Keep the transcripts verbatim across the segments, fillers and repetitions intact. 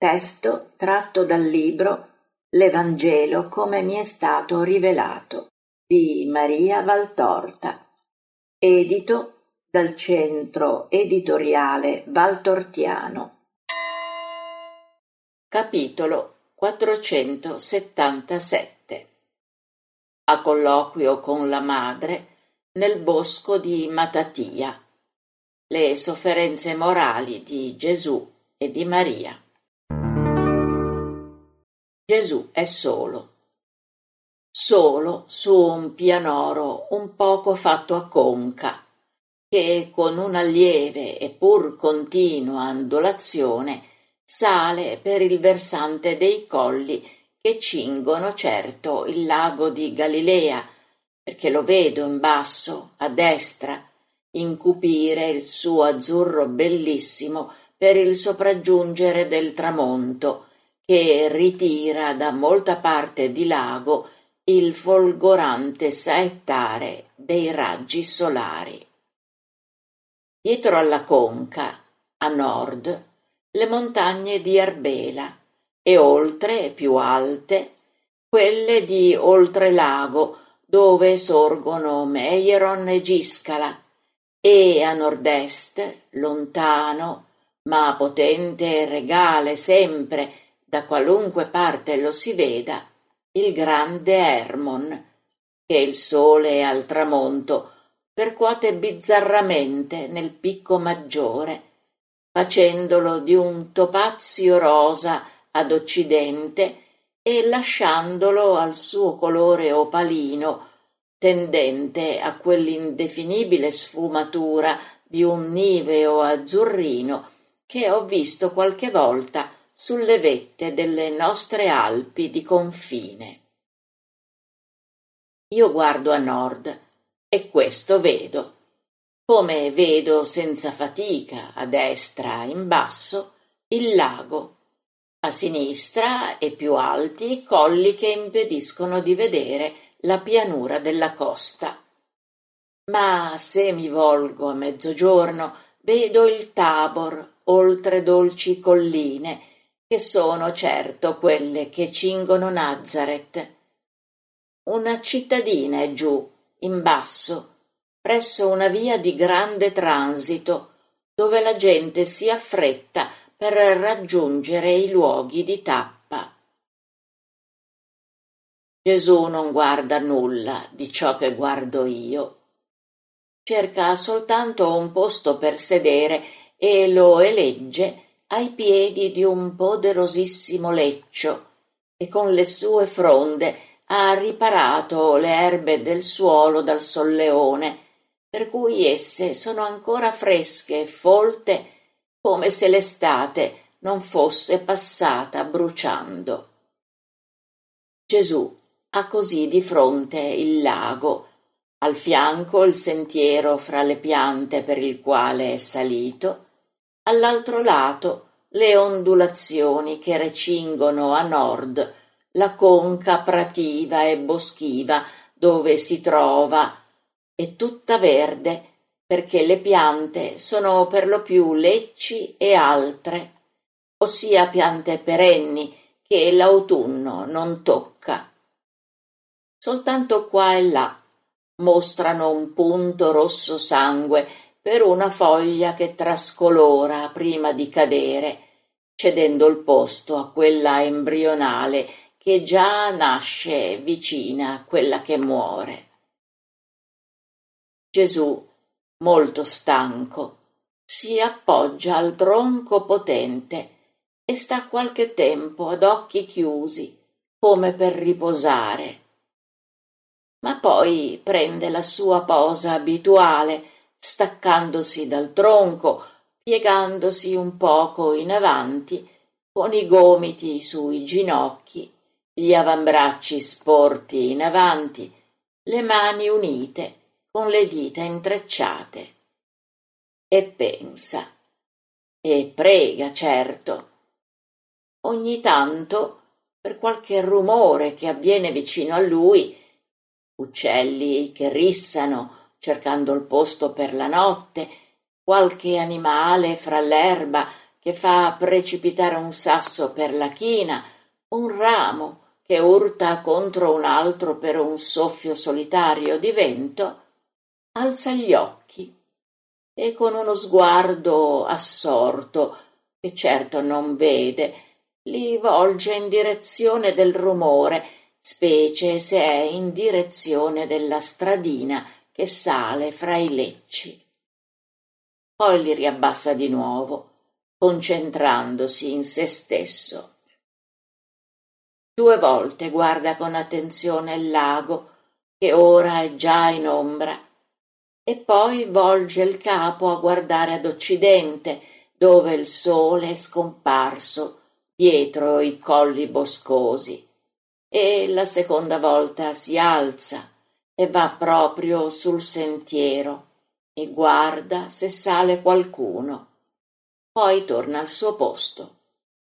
Testo tratto dal libro L'Evangelo come mi è stato rivelato di Maria Valtorta, edito dal Centro Editoriale Valtortiano. Capitolo quattrocentosettantasette. A colloquio con la madre nel bosco di Matatia. Le sofferenze morali di Gesù e di Maria. Gesù è solo. Solo su un pianoro un poco fatto a conca, che con una lieve e pur continua ondulazione sale per il versante dei colli che cingono certo il lago di Galilea, perché lo vedo in basso, a destra, incupire il suo azzurro bellissimo per il sopraggiungere del tramonto, che ritira da molta parte di lago il folgorante saettare dei raggi solari. Dietro alla conca, a nord, le montagne di Arbela e oltre, più alte, quelle di oltrelago, dove sorgono Meieron e Giscala, e a nord-est, lontano, ma potente e regale sempre, da qualunque parte lo si veda, il grande Hermon, che il sole al tramonto percuote bizzarramente nel picco maggiore, facendolo di un topazio rosa ad occidente e lasciandolo al suo colore opalino, tendente a quell'indefinibile sfumatura di un niveo azzurrino che ho visto qualche volta sulle vette delle nostre Alpi di confine. Io guardo a nord e questo vedo, come vedo senza fatica a destra in basso il lago, a sinistra e più alti i colli che impediscono di vedere la pianura della costa. Ma se mi volgo a mezzogiorno vedo il Tabor oltre dolci colline, che sono certo quelle che cingono Nazaret. Una cittadina è giù, in basso, presso una via di grande transito, dove la gente si affretta per raggiungere i luoghi di tappa. Gesù non guarda nulla di ciò che guardo io. Cerca soltanto un posto per sedere e lo elegge ai piedi di un poderosissimo leccio, e con le sue fronde ha riparato le erbe del suolo dal solleone, per cui esse sono ancora fresche e folte come se l'estate non fosse passata bruciando. Gesù ha così di fronte il lago, al fianco il sentiero fra le piante per il quale è salito, all'altro lato le ondulazioni che recingono a nord la conca prativa e boschiva dove si trova, e tutta verde perché le piante sono per lo più lecci e altre, ossia piante perenni che l'autunno non tocca. Soltanto qua e là mostrano un punto rosso sangue per una foglia che trascolora prima di cadere, cedendo il posto a quella embrionale che già nasce vicina a quella che muore. Gesù, molto stanco, si appoggia al tronco potente e sta qualche tempo ad occhi chiusi, come per riposare. Ma poi prende la sua posa abituale, staccandosi dal tronco, piegandosi un poco in avanti, con i gomiti sui ginocchi, gli avambracci sporti in avanti, le mani unite con le dita intrecciate. E pensa, e prega, certo. Ogni tanto, per qualche rumore che avviene vicino a lui, uccelli che rissano cercando il posto per la notte, qualche animale fra l'erba che fa precipitare un sasso per la china, un ramo che urta contro un altro per un soffio solitario di vento, alza gli occhi e con uno sguardo assorto, che certo non vede, li volge in direzione del rumore, specie se è in direzione della stradina che sale fra i lecci. Poi li riabbassa di nuovo, concentrandosi in se stesso. Due volte guarda con attenzione il lago, che ora è già in ombra, e poi volge il capo a guardare ad occidente, dove il sole è scomparso dietro i colli boscosi, e la seconda volta si alza e va proprio sul sentiero e guarda se sale qualcuno. Poi torna al suo posto.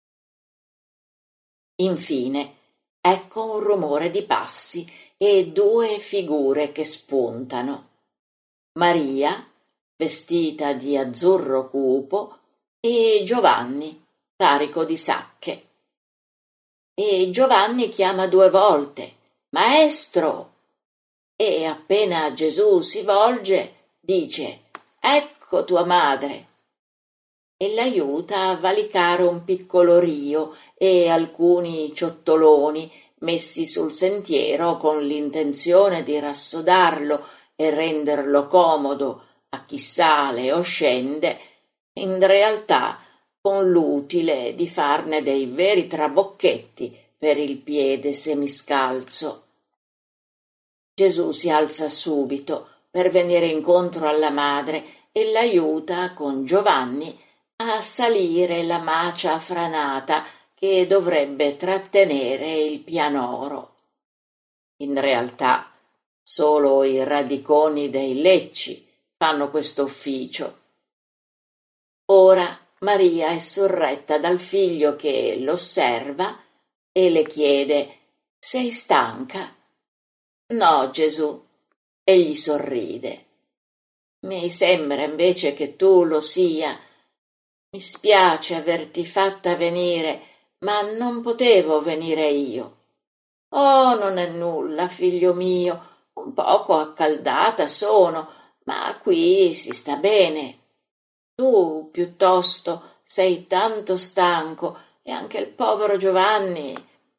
Infine, ecco un rumore di passi e due figure che spuntano. Maria, vestita di azzurro cupo, e Giovanni, carico di sacche. E Giovanni chiama due volte: «Maestro!» E appena Gesù si volge, dice: «Ecco tua madre!» e l'aiuta a valicare un piccolo rio e alcuni ciottoloni messi sul sentiero con l'intenzione di rassodarlo e renderlo comodo a chi sale o scende, in realtà con l'utile di farne dei veri trabocchetti per il piede semiscalzo. Gesù si alza subito per venire incontro alla madre e l'aiuta con Giovanni a salire la macia franata che dovrebbe trattenere il pianoro. In realtà solo i radiconi dei lecci fanno questo ufficio. Ora Maria è sorretta dal figlio che l'osserva e le chiede: «Sei stanca?» «No, Gesù», egli sorride. «Mi sembra invece che tu lo sia. Mi spiace averti fatta venire, ma non potevo venire io». «Oh, non è nulla, figlio mio, un poco accaldata sono, ma qui si sta bene. Tu, piuttosto, sei tanto stanco e anche il povero Giovanni».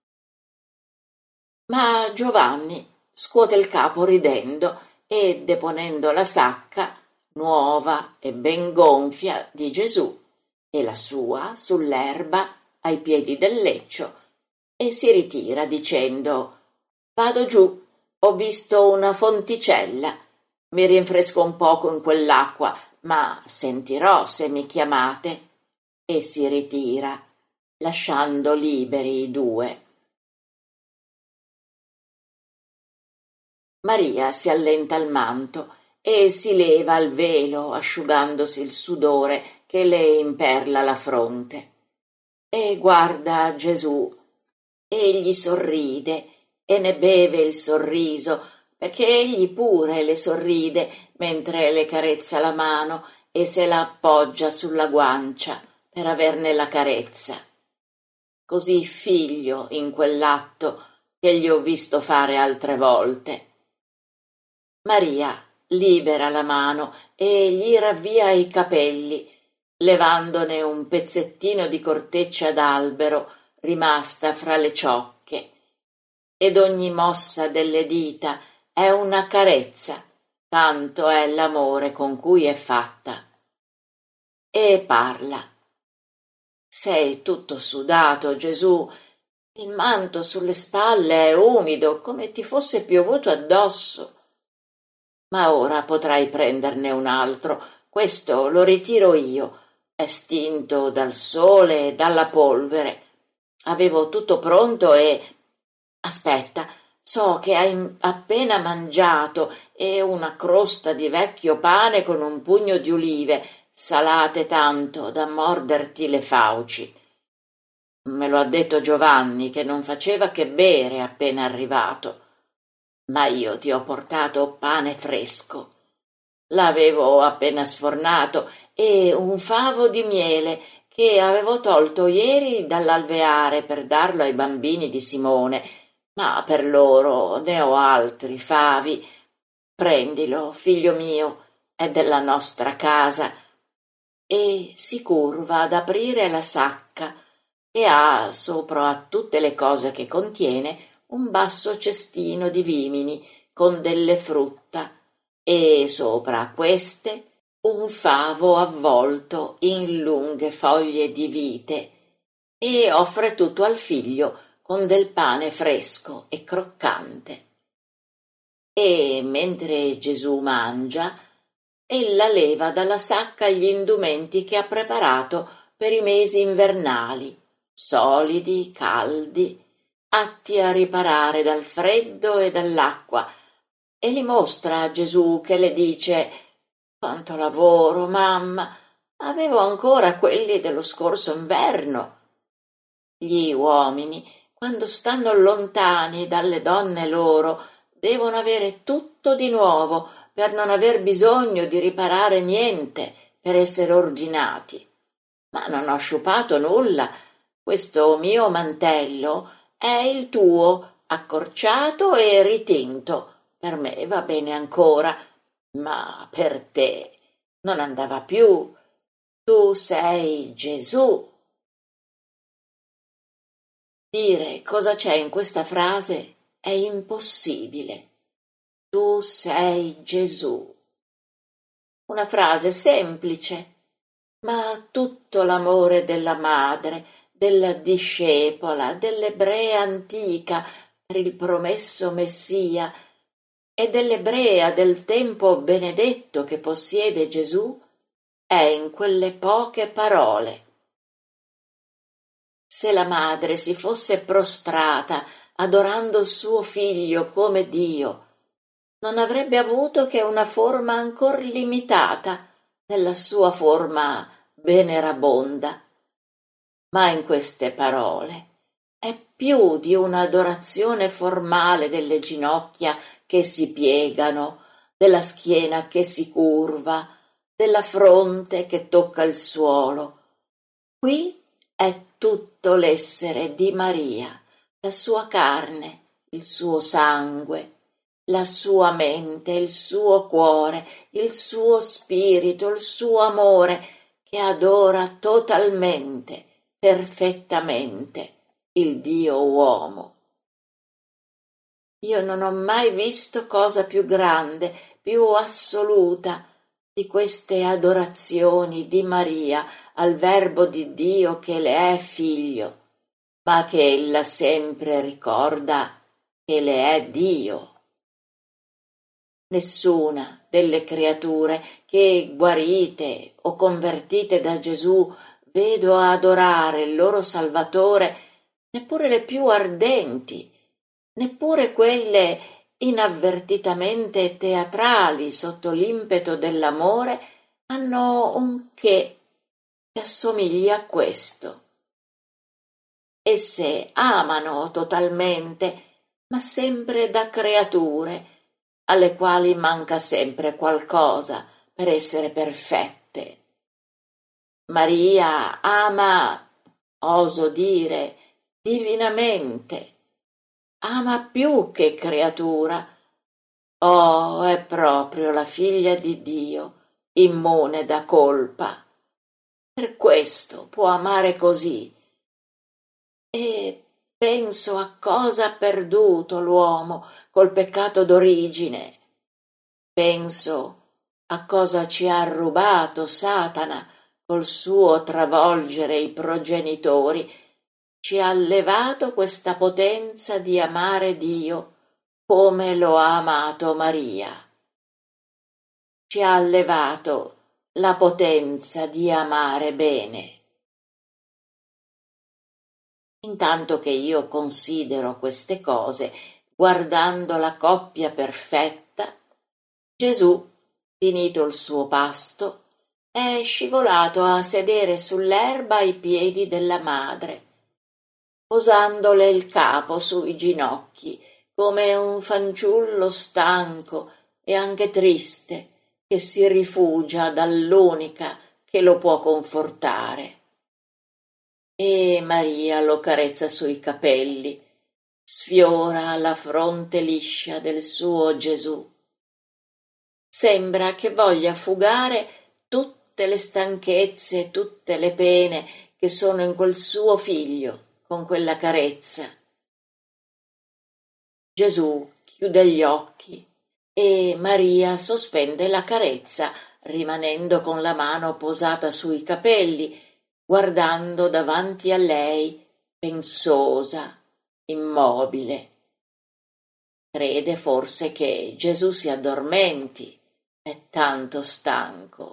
Ma Giovanni scuote il capo ridendo e, deponendo la sacca, nuova e ben gonfia, di Gesù e la sua sull'erba ai piedi del leccio, e si ritira dicendo: «Vado giù, ho visto una fonticella, mi rinfresco un poco in quell'acqua, ma sentirò se mi chiamate», e si ritira, lasciando liberi i due. Maria si allenta il manto e si leva il velo, asciugandosi il sudore che le imperla la fronte, e guarda Gesù. Egli sorride e ne beve il sorriso, perché egli pure le sorride mentre le carezza la mano e se la appoggia sulla guancia per averne la carezza. Così figlio in quell'atto che gli ho visto fare altre volte. Maria libera la mano e gli ravvia i capelli, levandone un pezzettino di corteccia d'albero rimasta fra le ciocche, ed ogni mossa delle dita è una carezza, tanto è l'amore con cui è fatta. E parla: «Sei tutto sudato, Gesù, il manto sulle spalle è umido come ti fosse piovuto addosso. Ma ora potrai prenderne un altro, questo lo ritiro io, è stinto dal sole e dalla polvere. Avevo tutto pronto e... Aspetta, so che hai appena mangiato, e una crosta di vecchio pane con un pugno di ulive, salate tanto da morderti le fauci. Me lo ha detto Giovanni, che non faceva che bere appena arrivato. Ma io ti ho portato pane fresco. L'avevo appena sfornato, e un favo di miele che avevo tolto ieri dall'alveare per darlo ai bambini di Simone, ma per loro ne ho altri favi. Prendilo, figlio mio, è della nostra casa. E si curva ad aprire la sacca e ha, sopra a tutte le cose che contiene, un basso cestino di vimini con delle frutta e sopra a queste un favo avvolto in lunghe foglie di vite, e offre tutto al figlio con del pane fresco e croccante. E mentre Gesù mangia, ella leva dalla sacca gli indumenti che ha preparato per i mesi invernali, solidi, caldi, atti a riparare dal freddo e dall'acqua, e li mostra a Gesù, che le dice: «Quanto lavoro, mamma! Avevo ancora quelli dello scorso inverno». Gli uomini, quando stanno lontani dalle donne loro, devono avere tutto di nuovo per non aver bisogno di riparare niente, per essere ordinati. Ma non ho sciupato nulla. Questo mio mantello è il tuo, accorciato e ritinto. Per me va bene ancora, ma per te non andava più. Tu sei Gesù. Dire cosa c'è in questa frase è impossibile. Tu sei Gesù. Una frase semplice, ma tutto l'amore della madre, della discepola, dell'ebrea antica per il promesso Messia e dell'ebrea del tempo benedetto che possiede Gesù è in quelle poche parole. Se la madre si fosse prostrata adorando suo figlio come Dio, non avrebbe avuto che una forma ancor limitata nella sua forma venerabonda. Ma in queste parole è più di un'adorazione formale delle ginocchia che si piegano, della schiena che si curva, della fronte che tocca il suolo. Qui è tutto l'essere di Maria, la sua carne, il suo sangue, la sua mente, il suo cuore, il suo spirito, il suo amore, che adora totalmente, perfettamente il Dio uomo. Io non ho mai visto cosa più grande, più assoluta di queste adorazioni di Maria al Verbo di Dio che le è figlio, ma che ella sempre ricorda che le è Dio. Nessuna delle creature che, guarite o convertite da Gesù, vedo adorare il loro Salvatore, neppure le più ardenti, neppure quelle inavvertitamente teatrali sotto l'impeto dell'amore, hanno un che che assomigli a questo. Esse amano totalmente, ma sempre da creature, alle quali manca sempre qualcosa per essere perfette. Maria ama, oso dire, divinamente, ama più che creatura. Oh, è proprio la figlia di Dio, immune da colpa. Per questo può amare così. E penso a cosa ha perduto l'uomo col peccato d'origine. Penso a cosa ci ha rubato Satana col suo travolgere i progenitori. Ci ha levato questa potenza di amare Dio come lo ha amato Maria. Ci ha levato la potenza di amare bene. Intanto che io considero queste cose, guardando la coppia perfetta, Gesù, finito il suo pasto, è scivolato a sedere sull'erba ai piedi della madre, posandole il capo sui ginocchi, come un fanciullo stanco e anche triste che si rifugia dall'unica che lo può confortare. e Maria lo carezza sui capelli, sfiora la fronte liscia del suo Gesù. Sembra che voglia fugare tutte le stanchezze, tutte le pene che sono in quel suo figlio con quella carezza. Gesù chiude gli occhi e Maria sospende la carezza, rimanendo con la mano posata sui capelli, guardando davanti a lei, pensosa, immobile. Crede forse che Gesù si addormenti, è tanto stanco.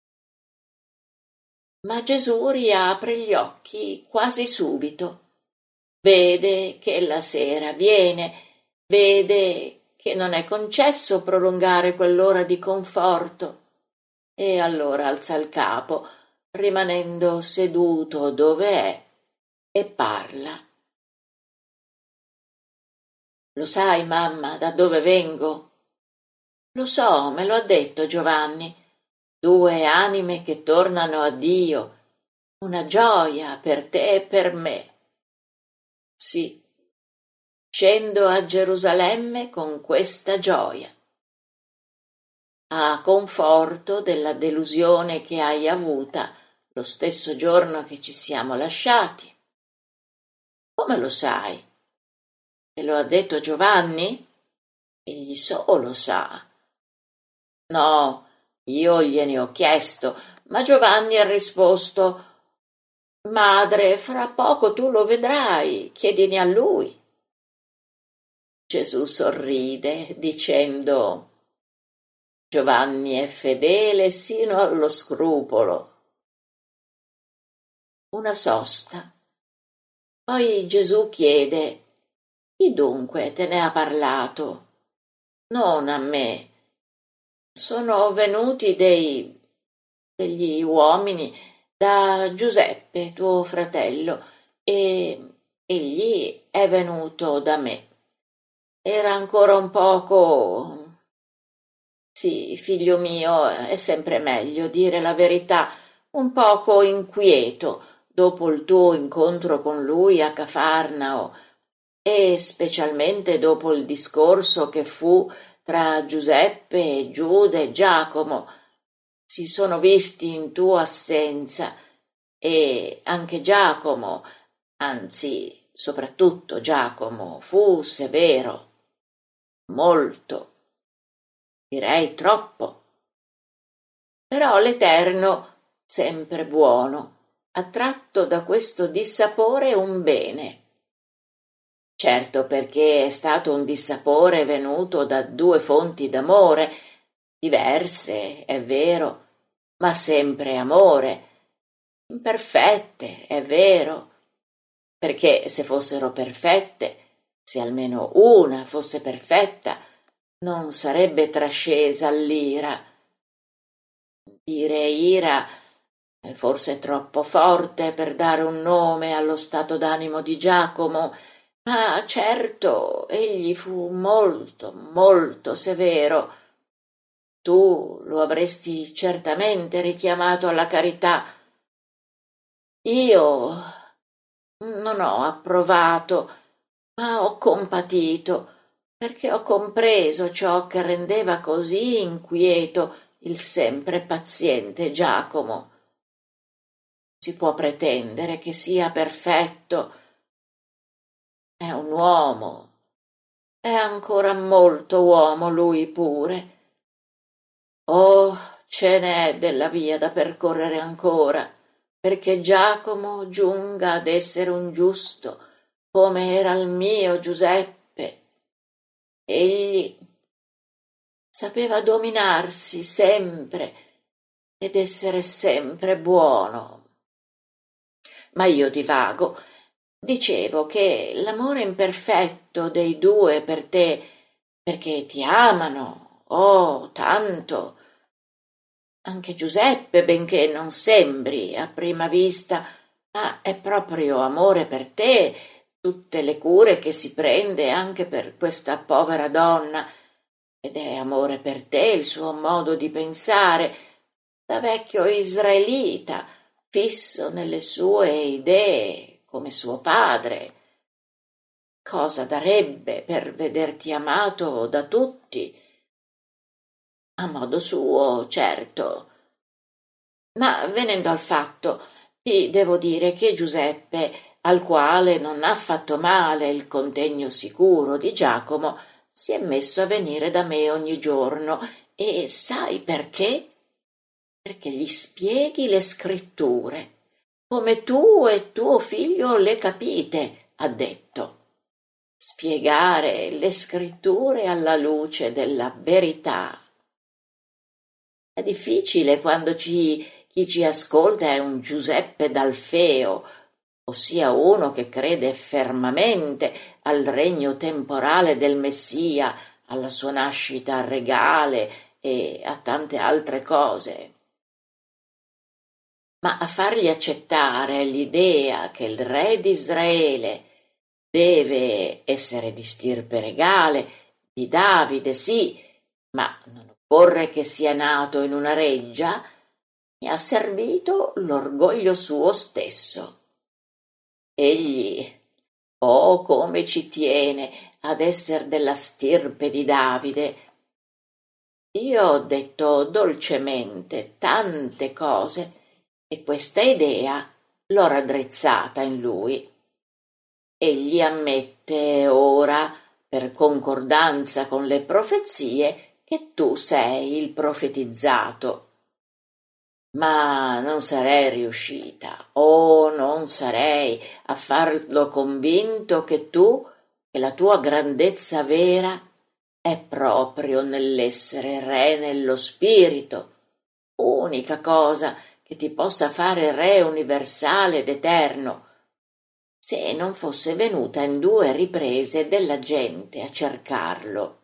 Ma Gesù riapre gli occhi quasi subito. Vede che la sera viene, vede che non è concesso prolungare quell'ora di conforto, e allora alza il capo, rimanendo seduto dove è, e parla. Lo sai, mamma, da dove vengo? Lo so, me lo ha detto Giovanni. Due anime che tornano a Dio, una gioia per te e per me. Sì, scendo a Gerusalemme con questa gioia, a conforto della delusione che hai avuta lo stesso giorno che ci siamo lasciati. Come lo sai? Te lo ha detto Giovanni? Egli solo sa. No, io gliene ho chiesto, ma Giovanni ha risposto: Madre, fra poco tu lo vedrai, chiedine a lui. Gesù sorride, dicendo: Giovanni è fedele sino allo scrupolo. Una sosta. Poi Gesù chiede: Chi dunque te ne ha parlato? Non a me. Sono venuti dei degli uomini da Giuseppe, tuo fratello, e egli è venuto da me. Era ancora un poco... Sì, figlio mio, è sempre meglio dire la verità, un poco inquieto dopo il tuo incontro con lui a Cafarnao, e specialmente dopo il discorso che fu tra Giuseppe, Giuda e Giacomo. Si sono visti in tua assenza, e anche Giacomo, anzi soprattutto Giacomo, fu severo, molto, direi troppo. Però l'Eterno, sempre buono, ha tratto da questo dissapore un bene. Certo, perché è stato un dissapore venuto da due fonti d'amore, diverse, è vero, ma sempre amore, imperfette, è vero, perché se fossero perfette, se almeno una fosse perfetta, non sarebbe trascesa l'ira. Dire ira è forse troppo forte per dare un nome allo stato d'animo di Giacomo, ma certo egli fu molto, molto severo. Tu lo avresti certamente richiamato alla carità. Io non ho approvato, ma ho compatito, perché ho compreso ciò che rendeva così inquieto il sempre paziente Giacomo. Si può pretendere che sia perfetto. È un uomo, è ancora molto uomo lui pure. Oh, ce n'è della via da percorrere ancora, perché Giacomo giunga ad essere un giusto, come era il mio Giuseppe. Egli sapeva dominarsi sempre ed essere sempre buono. Ma io divago. Dicevo che l'amore imperfetto dei due per te, perché ti amano, oh, tanto. Anche Giuseppe, benché non sembri a prima vista, ma è proprio amore per te, tutte le cure che si prende anche per questa povera donna, ed è amore per te il suo modo di pensare, da vecchio israelita, fisso nelle sue idee come suo padre. Cosa darebbe per vederti amato da tutti? A modo suo, certo. Ma venendo al fatto, ti devo dire che Giuseppe, al quale non ha fatto male il contegno sicuro di Giacomo, si è messo a venire da me ogni giorno. E sai perché? Perché gli spieghi le scritture, come tu e tuo figlio le capite, ha detto. Spiegare le scritture alla luce della verità. È difficile quando ci, chi ci ascolta è un Giuseppe D'Alfeo, ossia uno che crede fermamente al regno temporale del Messia, alla sua nascita regale e a tante altre cose. Ma a fargli accettare l'idea che il re di Israele deve essere di stirpe regale, di Davide, sì, ma non occorre che sia nato in una reggia, mi ha servito l'orgoglio suo stesso. Egli, oh come ci tiene ad esser della stirpe di Davide. Io ho detto dolcemente tante cose e questa idea l'ho raddrizzata in lui. Egli ammette ora, per concordanza con le profezie, che tu sei il profetizzato. Ma non sarei riuscita, oh, non sarei a farlo convinto che tu, che la tua grandezza vera è proprio nell'essere re nello spirito, unica cosa che ti possa fare re universale ed eterno, se non fosse venuta in due riprese della gente a cercarlo.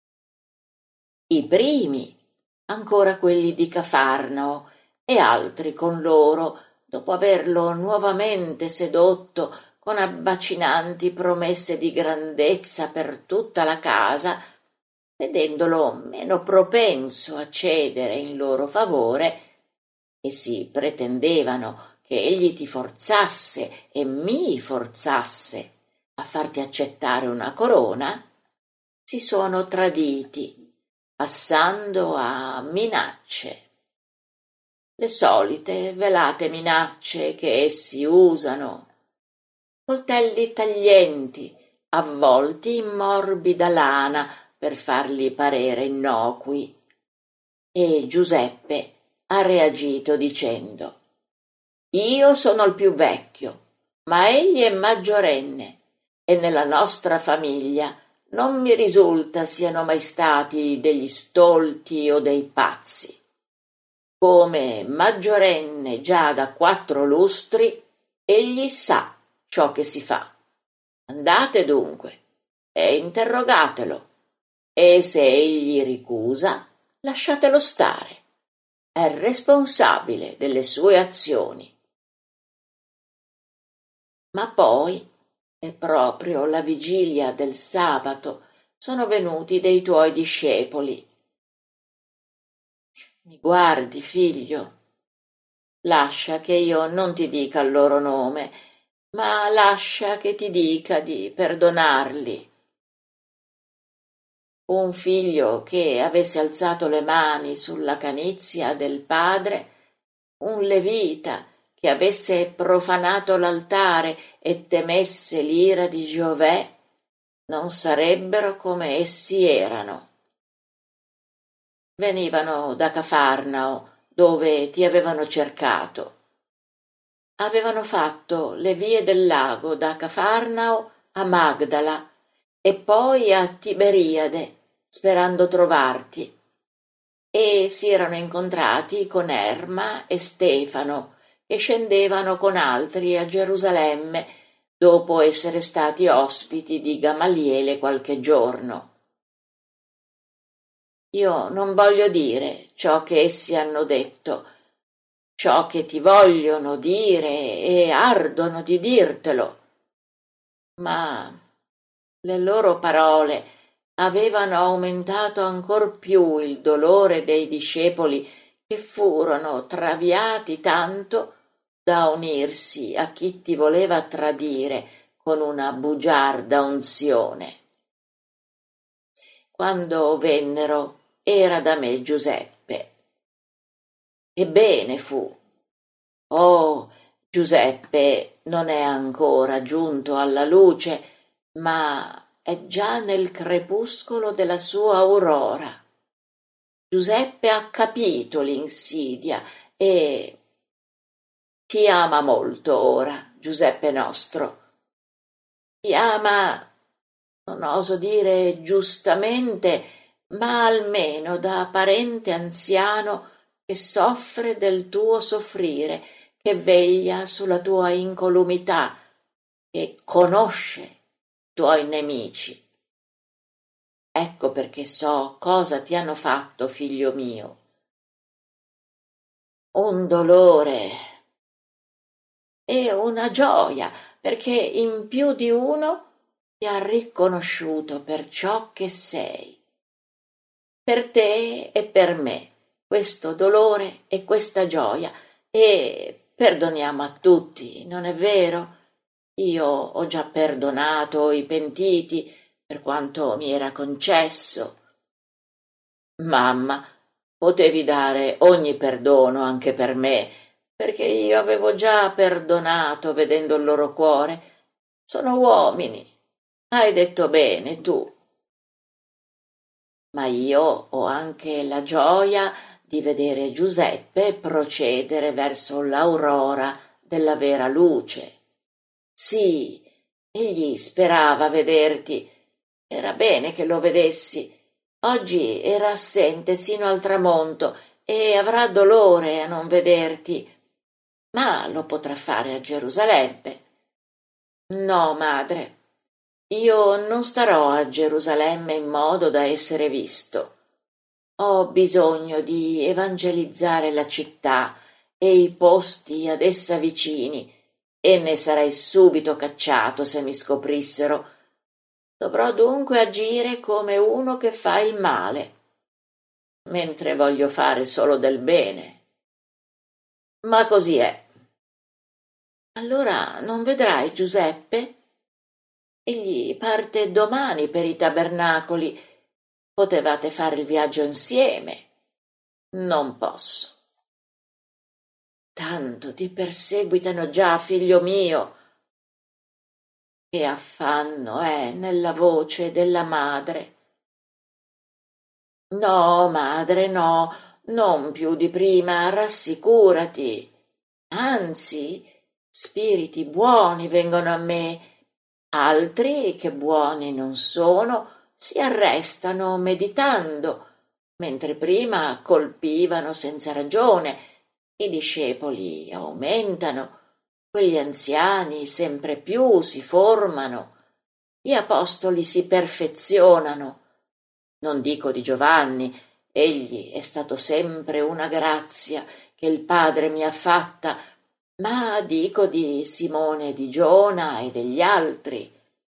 I primi, ancora quelli di Cafarnao, e altri con loro, dopo averlo nuovamente sedotto con abbacinanti promesse di grandezza per tutta la casa, vedendolo meno propenso a cedere in loro favore, e si pretendevano che egli ti forzasse e mi forzasse a farti accettare una corona, si sono traditi, passando a minacce. Le solite velate minacce che essi usano, coltelli taglienti, avvolti in morbida lana per farli parere innocui. E Giuseppe ha reagito dicendo: io sono il più vecchio, ma egli è maggiorenne e nella nostra famiglia non mi risulta siano mai stati degli stolti o dei pazzi. Come maggiorenne già da quattro lustri, egli sa ciò che si fa. Andate dunque e interrogatelo, e se egli ricusa, lasciatelo stare. È responsabile delle sue azioni. Ma poi, è proprio la vigilia del sabato, sono venuti dei tuoi discepoli. Mi guardi, figlio, lascia che io non ti dica il loro nome, ma lascia che ti dica di perdonarli. Un figlio che avesse alzato le mani sulla canizia del padre, un levita che avesse profanato l'altare e temesse l'ira di Giovè, non sarebbero come essi erano. Venivano da Cafarnao, dove ti avevano cercato. Avevano fatto le vie del lago da Cafarnao a Magdala e poi a Tiberiade, sperando trovarti. E si erano incontrati con Erma e Stefano, che scendevano con altri a Gerusalemme, dopo essere stati ospiti di Gamaliele qualche giorno. Io non voglio dire ciò che essi hanno detto, ciò che ti vogliono dire e ardono di dirtelo, ma le loro parole avevano aumentato ancor più il dolore dei discepoli che furono traviati tanto da unirsi a chi ti voleva tradire con una bugiarda unzione. Quando vennero era da me Giuseppe. Ebbene fu. Oh, Giuseppe non è ancora giunto alla luce, ma è già nel crepuscolo della sua aurora. Giuseppe ha capito l'insidia e ti ama molto ora, Giuseppe nostro. Ti ama, non oso dire giustamente, ma almeno da parente anziano che soffre del tuo soffrire, che veglia sulla tua incolumità, che conosce i tuoi nemici. Ecco perché so cosa ti hanno fatto, figlio mio. Un dolore e una gioia, perché in più di uno ti ha riconosciuto per ciò che sei. Per te e per me, questo dolore e questa gioia, e perdoniamo a tutti, non è vero? Io ho già perdonato i pentiti per quanto mi era concesso. Mamma, potevi dare ogni perdono anche per me, perché io avevo già perdonato vedendo il loro cuore. Sono uomini. Hai detto bene tu. Ma io ho anche la gioia di vedere Giuseppe procedere verso l'aurora della vera luce. Sì, egli sperava vederti. Era bene che lo vedessi. Oggi era assente sino al tramonto e avrà dolore a non vederti, ma lo potrà fare a Gerusalemme. No, madre, io non starò a Gerusalemme in modo da essere visto. Ho bisogno di evangelizzare la città e i posti ad essa vicini, e ne sarei subito cacciato se mi scoprissero. Dovrò dunque agire come uno che fa il male, mentre voglio fare solo del bene. Ma così è. Allora non vedrai Giuseppe? Egli parte domani per i tabernacoli. Potevate fare il viaggio insieme. Non posso. Tanto ti perseguitano già, figlio mio. Che affanno è nella voce della madre. No, madre, no, non più di prima, rassicurati. Anzi, spiriti buoni vengono a me, altri che buoni non sono si arrestano meditando, mentre prima colpivano senza ragione. I discepoli aumentano, quegli anziani sempre più si formano, gli apostoli si perfezionano. Non dico di Giovanni, egli è stato sempre una grazia che il Padre mi ha fatta, ma dico di Simone di Giona e degli altri.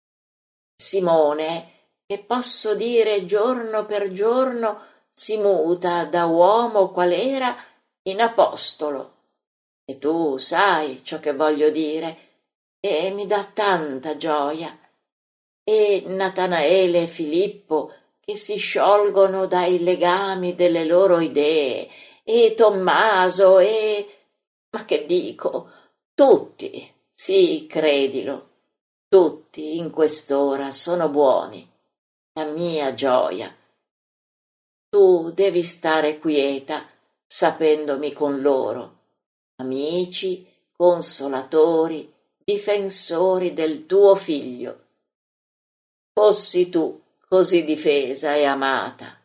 Simone, che posso dire giorno per giorno si muta da uomo qual era in apostolo. E tu sai ciò che voglio dire, e mi dà tanta gioia. E Natanaele e Filippo, che si sciolgono dai legami delle loro idee, e Tommaso e... ma che dico? Tutti, sì, credilo, tutti in quest'ora sono buoni, la mia gioia. Tu devi stare quieta, sapendomi con loro, amici, consolatori, difensori del tuo figlio. Fossi tu così difesa e amata.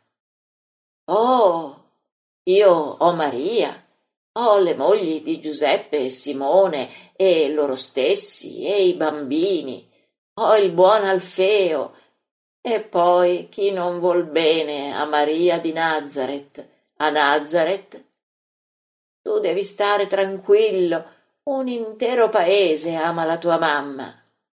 Oh, io ho Maria, ho le mogli di Giuseppe e Simone e loro stessi e i bambini, ho il buon Alfeo e poi chi non vuol bene a Maria di Nazaret, a Nazaret. Tu devi stare tranquillo, un intero paese ama la tua mamma,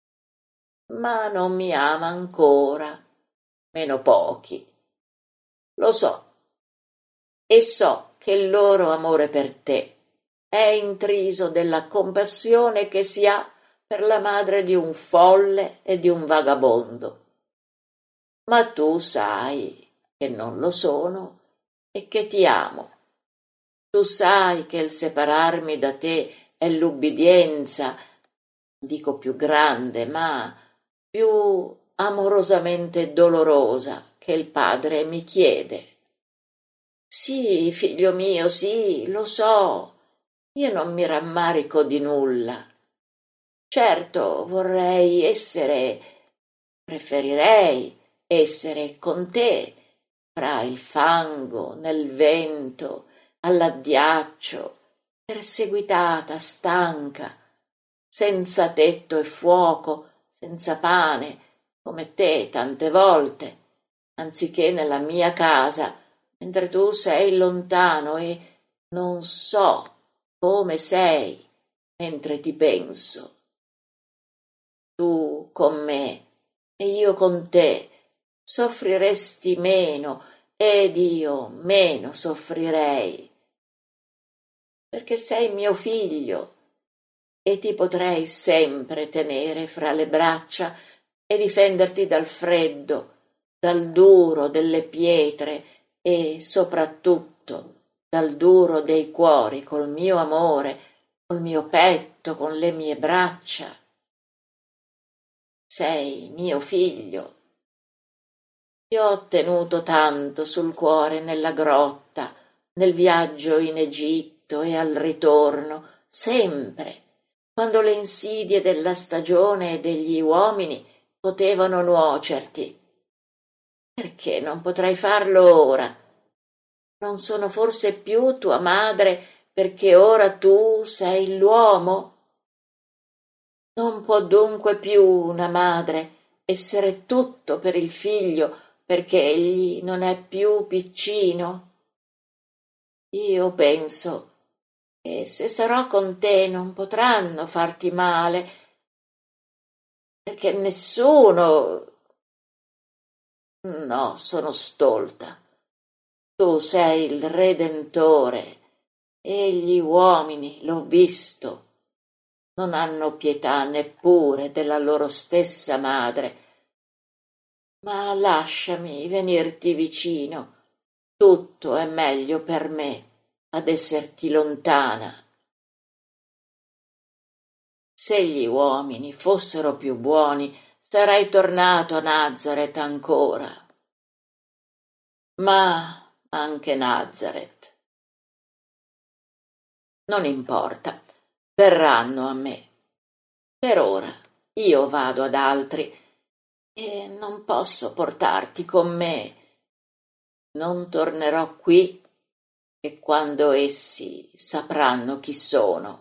ma non mi ama ancora, meno pochi. Lo so, e so che il loro amore per te è intriso della compassione che si ha per la madre di un folle e di un vagabondo. Ma tu sai che non lo sono e che ti amo. Tu sai che il separarmi da te è l'ubbidienza, dico più grande, ma più amorosamente dolorosa che il padre mi chiede. Sì, figlio mio, sì, lo so, io non mi rammarico di nulla. Certo, vorrei essere, preferirei essere con te, fra il fango, nel vento, all'addiaccio, perseguitata, stanca, senza tetto e fuoco, senza pane, come te tante volte, anziché nella mia casa, mentre tu sei lontano e non so come sei mentre ti penso. Tu con me e io con te soffriresti meno ed io meno soffrirei, perché sei mio figlio e ti potrei sempre tenere fra le braccia e difenderti dal freddo, dal duro delle pietre e soprattutto dal duro dei cuori col mio amore, col mio petto, con le mie braccia. Sei mio figlio. Ti ho tenuto tanto sul cuore nella grotta, nel viaggio in Egitto e al ritorno, sempre, quando le insidie della stagione e degli uomini potevano nuocerti. Perché non potrai farlo ora? Non sono forse più tua madre perché ora tu sei l'uomo? Non può dunque più una madre essere tutto per il figlio perché egli non è più piccino? Io penso che se sarò con te non potranno farti male, perché nessuno... No, sono stolta. Tu sei il Redentore e gli uomini, l'ho visto, non hanno pietà neppure della loro stessa madre. Ma lasciami venirti vicino. Tutto è meglio per me ad esserti lontana. Se gli uomini fossero più buoni, sarei tornato a Nazareth ancora. Ma anche Nazareth. Non importa, verranno a me. Per ora io vado ad altri e non posso portarti con me. Non tornerò qui che quando essi sapranno chi sono.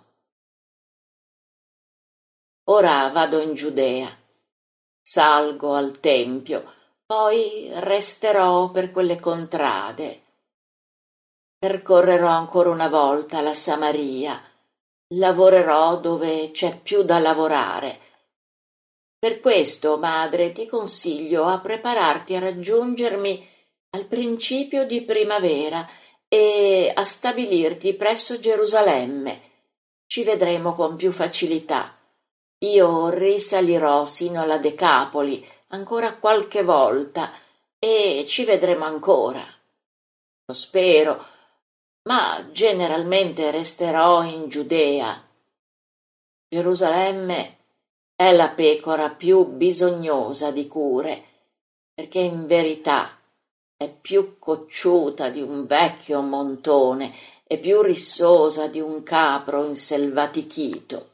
Ora vado in Giudea, salgo al Tempio, poi resterò per quelle contrade. Percorrerò ancora una volta la Samaria, lavorerò dove c'è più da lavorare. Per questo, madre, ti consiglio a prepararti a raggiungermi al principio di primavera e a stabilirti presso Gerusalemme. Ci vedremo con più facilità. Io risalirò sino alla Decapoli ancora qualche volta e ci vedremo ancora. Lo spero, ma generalmente resterò in Giudea. Gerusalemme è la pecora più bisognosa di cure, perché in verità è più cocciuta di un vecchio montone e più rissosa di un capro inselvatichito.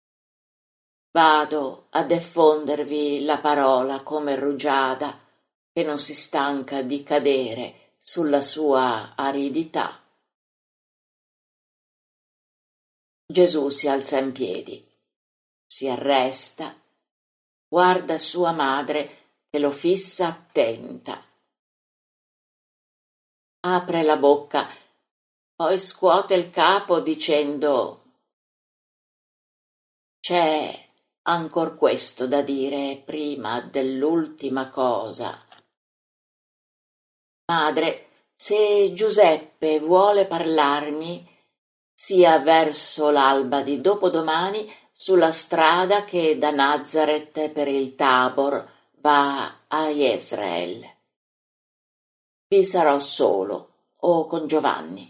Vado a diffondervi la parola come rugiada, che non si stanca di cadere sulla sua aridità. Gesù si alza in piedi, si arresta, guarda sua madre che lo fissa attenta. Apre la bocca, poi scuote il capo dicendo: «C'è ancor questo da dire prima dell'ultima cosa. Madre, se Giuseppe vuole parlarmi, sia verso l'alba di dopodomani sulla strada che da Nazareth per il Tabor va a Jezreel. Vi sarò solo o con Giovanni.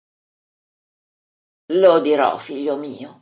Lo dirò, figlio mio.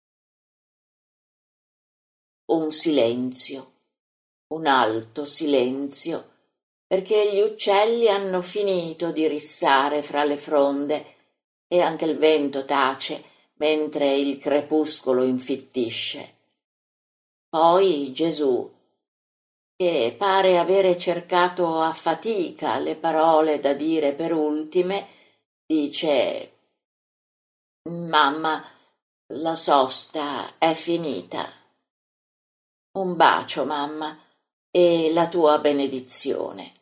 Un silenzio, un alto silenzio, perché gli uccelli hanno finito di rissare fra le fronde e anche il vento tace mentre il crepuscolo infittisce. Poi Gesù, che pare avere cercato a fatica le parole da dire per ultime, dice: «Mamma, la sosta è finita. Un bacio, mamma, e la tua benedizione».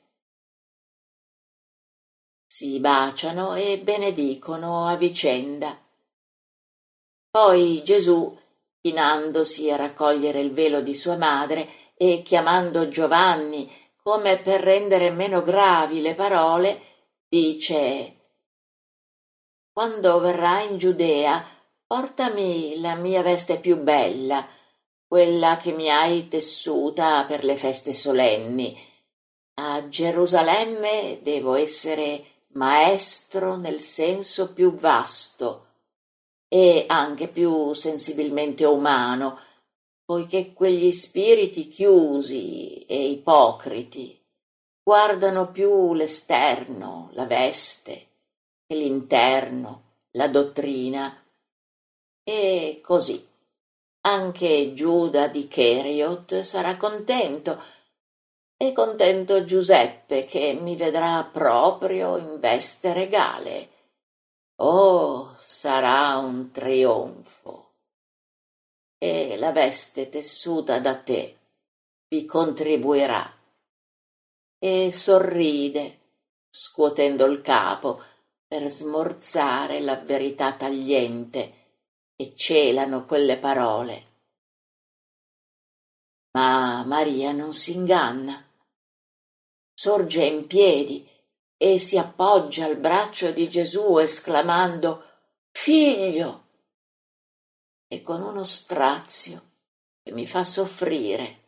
Si baciano e benedicono a vicenda. Poi Gesù, chinandosi a raccogliere il velo di sua madre e chiamando Giovanni come per rendere meno gravi le parole, dice: «Quando verrai in Giudea, portami la mia veste più bella, quella che mi hai tessuta per le feste solenni. A Gerusalemme devo essere maestro nel senso più vasto e anche più sensibilmente umano, poiché quegli spiriti chiusi e ipocriti guardano più l'esterno, la veste, che l'interno, la dottrina. E così anche Giuda di Cheriot sarà contento, e contento Giuseppe, che mi vedrà proprio in veste regale. Oh, sarà un trionfo! E la veste tessuta da te vi contribuirà». E sorride, scuotendo il capo per smorzare la verità tagliente che celano quelle parole. Ma Maria non si inganna. Sorge in piedi e si appoggia al braccio di Gesù esclamando: «Figlio!» e con uno strazio che mi fa soffrire.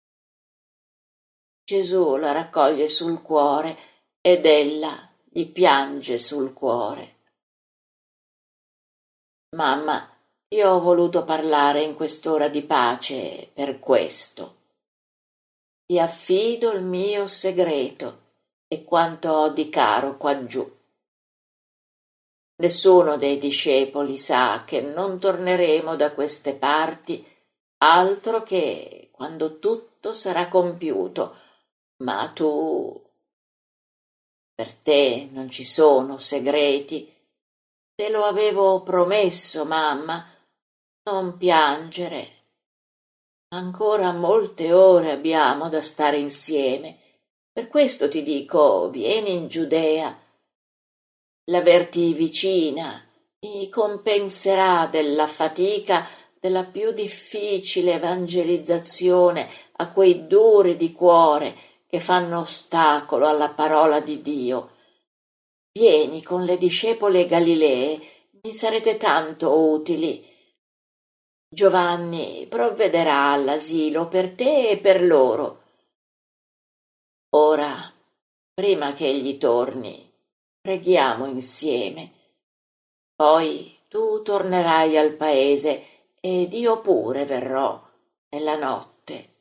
Gesù la raccoglie sul cuore ed ella gli piange sul cuore. «Mamma, io ho voluto parlare in quest'ora di pace per questo. Ti affido il mio segreto e quanto ho di caro quaggiù. Nessuno dei discepoli sa che non torneremo da queste parti altro che quando tutto sarà compiuto, ma tu... Per te non ci sono segreti. Te lo avevo promesso, mamma. Non piangere. Ancora molte ore abbiamo da stare insieme. Per questo ti dico, vieni in Giudea. L'averti vicina mi compenserà della fatica della più difficile evangelizzazione a quei duri di cuore che fanno ostacolo alla parola di Dio. Vieni con le discepole Galilee, mi sarete tanto utili. Giovanni provvederà all'asilo per te e per loro. Ora, prima che egli torni, preghiamo insieme. Poi tu tornerai al paese ed io pure verrò nella notte».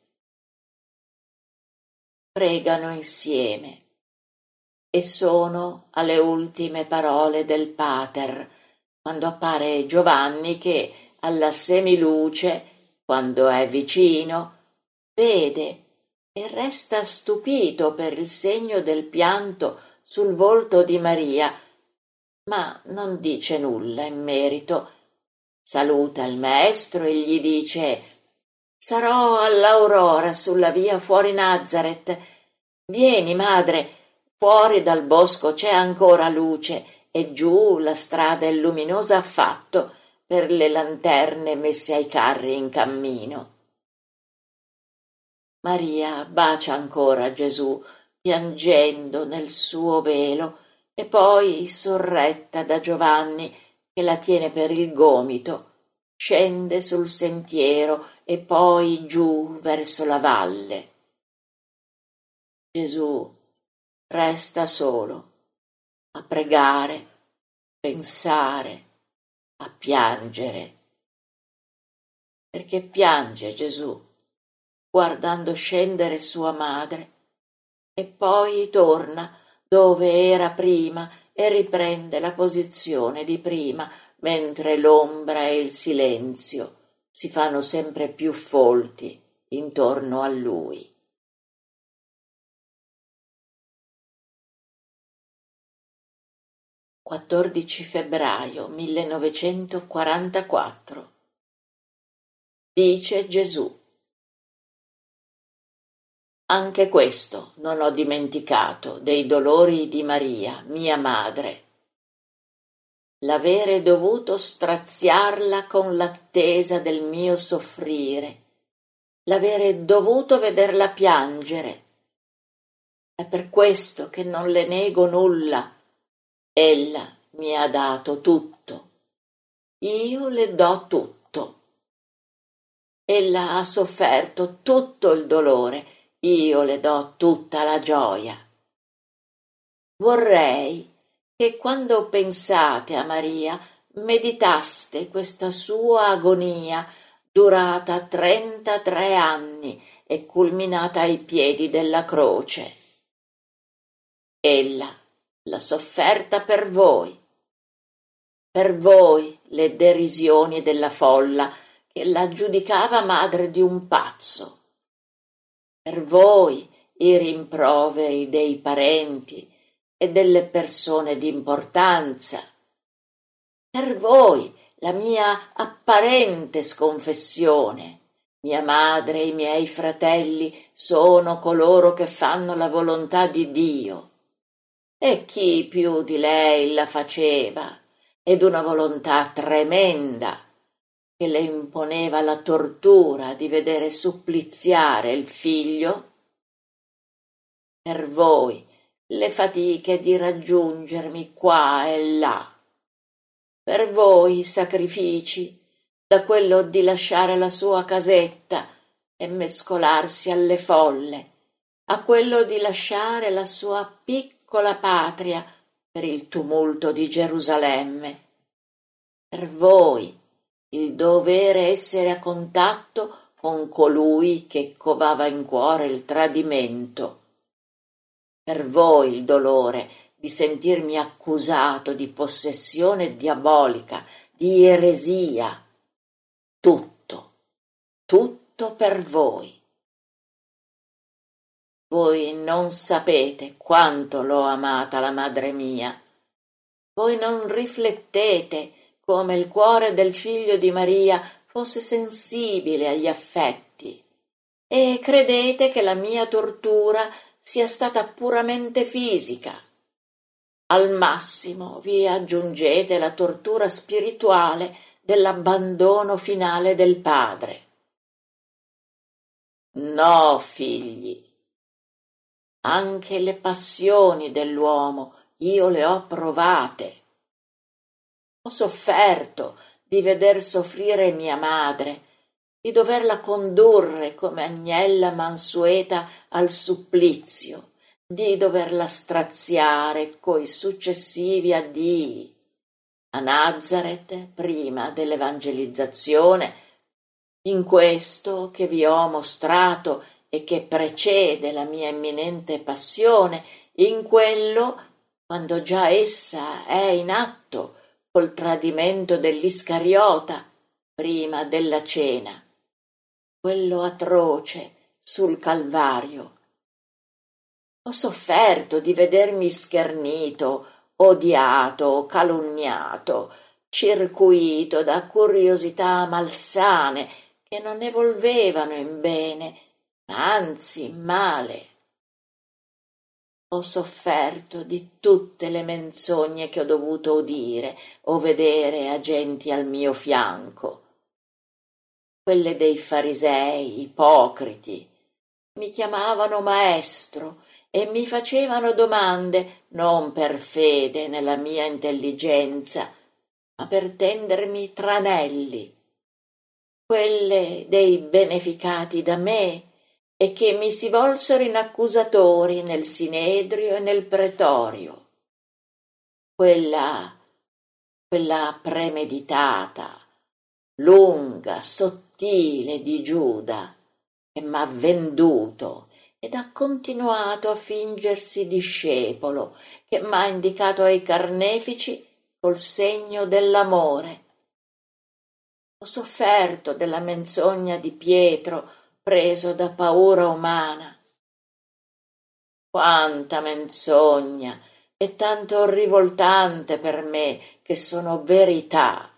Pregano insieme e sono alle ultime parole del Pater, quando appare Giovanni che, alla semiluce, quando è vicino, vede e resta stupito per il segno del pianto sul volto di Maria, ma non dice nulla in merito. Saluta il maestro e gli dice: «Sarò all'aurora sulla via fuori Nazareth. Vieni, madre, fuori dal bosco c'è ancora luce e giù la strada è luminosa affatto per le lanterne messe ai carri in cammino». Maria bacia ancora Gesù, piangendo nel suo velo, e poi, sorretta da Giovanni, che la tiene per il gomito, scende sul sentiero e poi giù verso la valle. Gesù resta solo a pregare, pensare, a piangere. Perché piange Gesù, guardando scendere sua madre, e poi torna dove era prima e riprende la posizione di prima, mentre l'ombra e il silenzio si fanno sempre più folti intorno a lui. quattordici febbraio millenovecentoquarantaquattro. Dice Gesù: anche questo non ho dimenticato dei dolori di Maria, mia madre. L'avere dovuto straziarla con l'attesa del mio soffrire, l'avere dovuto vederla piangere. È per questo che non le nego nulla. Ella mi ha dato tutto. Io le do tutto. Ella ha sofferto tutto il dolore. Io le do tutta la gioia. Vorrei che quando pensate a Maria meditaste questa sua agonia durata trentatré anni e culminata ai piedi della croce. Ella l'ha sofferta per voi, per voi le derisioni della folla che la giudicava madre di un pazzo, per voi i rimproveri dei parenti e delle persone d'importanza, per voi la mia apparente sconfessione. Mia madre e i miei fratelli sono coloro che fanno la volontà di Dio. E chi più di lei la faceva, ed una volontà tremenda che le imponeva la tortura di vedere suppliziare il figlio? Per voi le fatiche di raggiungermi qua e là, per voi i sacrifici, da quello di lasciare la sua casetta e mescolarsi alle folle, a quello di lasciare la sua piccola con la patria per il tumulto di Gerusalemme. Per voi il dovere essere a contatto con colui che covava in cuore il tradimento. Per voi il dolore di sentirmi accusato di possessione diabolica, di eresia. Tutto, tutto per voi. Voi non sapete quanto l'ho amata la madre mia. Voi non riflettete come il cuore del figlio di Maria fosse sensibile agli affetti e credete che la mia tortura sia stata puramente fisica. Al massimo vi aggiungete la tortura spirituale dell'abbandono finale del padre. No, figli. Anche le passioni dell'uomo io le ho provate. Ho sofferto di veder soffrire mia madre, di doverla condurre come agnella mansueta al supplizio, di doverla straziare coi successivi addii. A Nazareth, prima dell'evangelizzazione, in questo che vi ho mostrato e che precede la mia imminente passione, in quello quando già essa è in atto col tradimento dell'Iscariota prima della cena, quello atroce sul Calvario. Ho sofferto di vedermi schernito, odiato, calunniato, circuito da curiosità malsane che non ne volvevano in bene, ma anzi male. Ho sofferto di tutte le menzogne che ho dovuto udire o vedere agenti al mio fianco, quelle dei farisei ipocriti. Mi chiamavano maestro e mi facevano domande non per fede nella mia intelligenza, ma per tendermi tranelli, quelle dei beneficati da me e che mi si volsero in accusatori nel sinedrio e nel pretorio, quella, quella premeditata, lunga, sottile di Giuda, che m'ha venduto ed ha continuato a fingersi discepolo, che m'ha indicato ai carnefici col segno dell'amore. Ho sofferto della menzogna di Pietro, preso da paura umana. Quanta menzogna, e tanto rivoltante per me, che sono verità.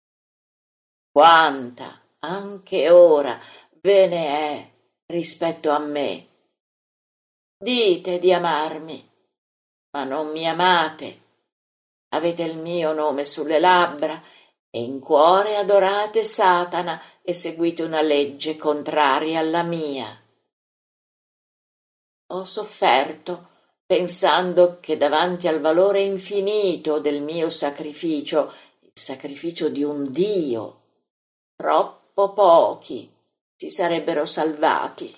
Quanta, anche ora, ve ne è rispetto a me. Dite di amarmi, ma non mi amate. Avete il mio nome sulle labbra e in cuore adorate Satana e seguite una legge contraria alla mia. Ho sofferto pensando che davanti al valore infinito del mio sacrificio, il sacrificio di un Dio, troppo pochi si sarebbero salvati.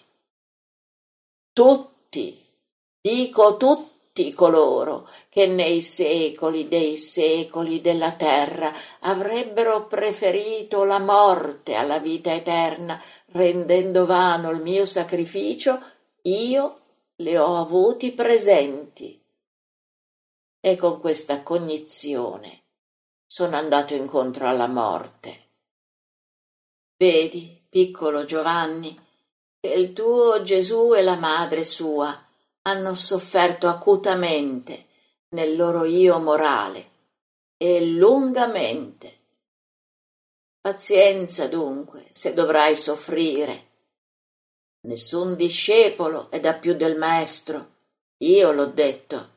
Tutti, dico tutti coloro che nei secoli dei secoli della terra avrebbero preferito la morte alla vita eterna, rendendo vano il mio sacrificio, io li ho avuti presenti. E con questa cognizione sono andato incontro alla morte. Vedi, piccolo Giovanni, che il tuo Gesù e la madre sua hanno sofferto acutamente nel loro io morale e lungamente. Pazienza dunque, se dovrai soffrire. Nessun discepolo è da più del maestro, io l'ho detto.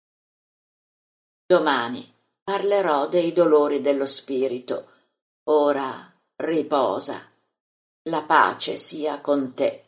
Domani parlerò dei dolori dello spirito. Ora riposa. La pace sia con te.